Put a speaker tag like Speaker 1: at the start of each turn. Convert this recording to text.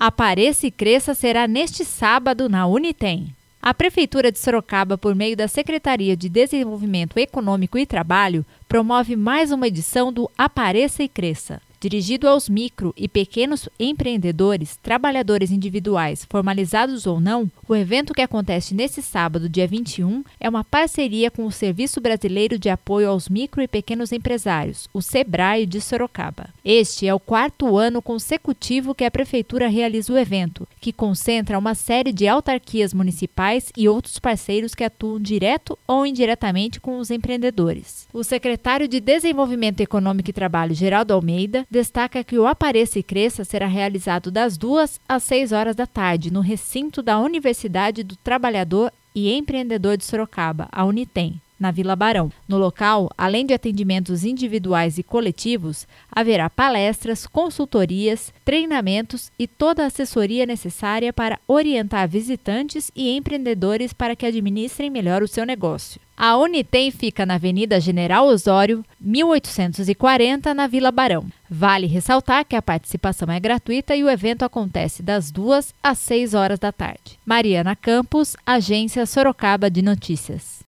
Speaker 1: Apareça e Cresça será neste sábado na Unitem. A Prefeitura de Sorocaba, por meio da Secretaria de Desenvolvimento Econômico e Trabalho, promove mais uma edição do Apareça e Cresça. Dirigido aos micro e pequenos empreendedores, trabalhadores individuais, formalizados ou não, o evento que acontece neste sábado, dia 21, é uma parceria com o Serviço Brasileiro de Apoio aos Micro e Pequenos Empresários, o SEBRAE de Sorocaba. Este é o 4º ano consecutivo que a Prefeitura realiza o evento, que concentra uma série de autarquias municipais e outros parceiros que atuam direto ou indiretamente com os empreendedores. O secretário de Desenvolvimento Econômico e Trabalho, Geraldo Almeida, destaca que o Apareça e Cresça será realizado das 2 às 6 horas da tarde no recinto da Universidade do Trabalhador e Empreendedor de Sorocaba, a Unitem, na Vila Barão. No local, além de atendimentos individuais e coletivos, haverá palestras, consultorias, treinamentos e toda a assessoria necessária para orientar visitantes e empreendedores para que administrem melhor o seu negócio. A Unitem fica na Avenida General Osório, 1840, na Vila Barão. Vale ressaltar que a participação é gratuita e o evento acontece das 2 às 6 horas da tarde. Mariana Campos, Agência Sorocaba de Notícias.